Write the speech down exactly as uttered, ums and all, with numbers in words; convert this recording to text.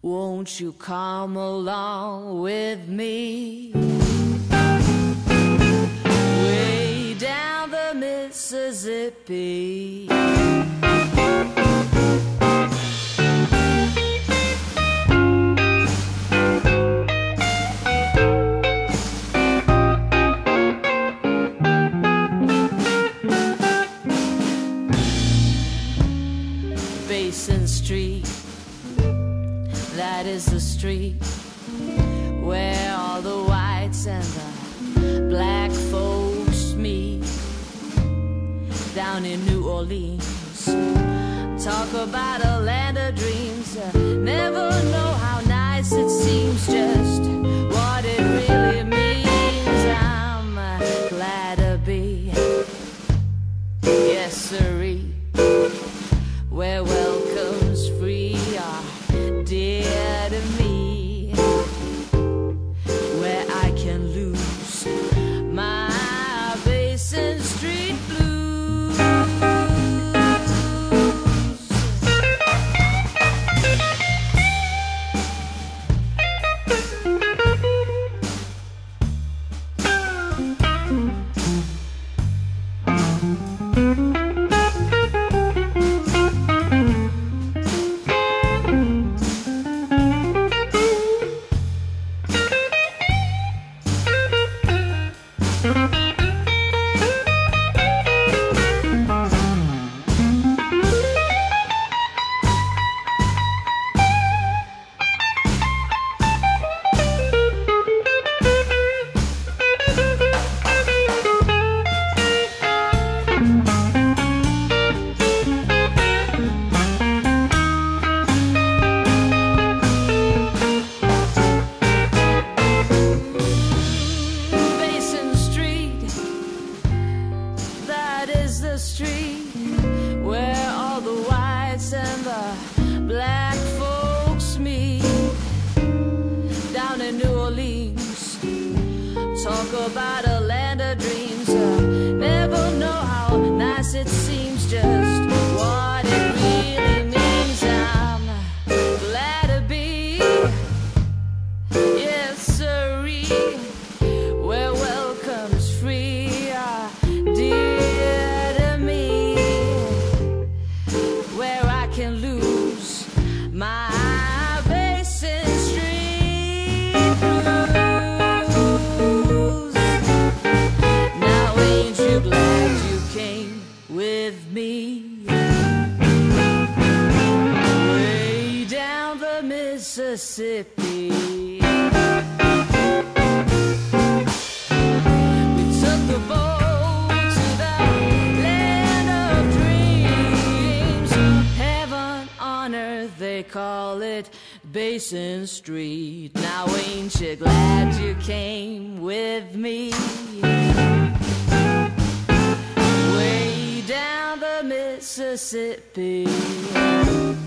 Won't you come along with me? Way down the Mississippi. Basin Street, that is the street where all the whites and the black folks meet. Down in New Orleans, talk about a land of dreams. uh, Never know how nice it seems, just what it really means. I'm uh, glad to be, yes sirree, where welcome's free are dear to me, where I can lose my Basin Street blues. The street where all the whites and the black folks meet. Down in New Orleans, talk about a land of dreams. uh, Never know how nice it seems, just what it really means. I'm glad to be, yes sirree, where welcome's free are dear. Can lose my Basin Street blues. Now ain't you glad you came with me? Way down the Mississippi. We took the boat to the land of dreams. On earth they call it Basin Street. Now ain't you glad you came with me? Way down the Mississippi.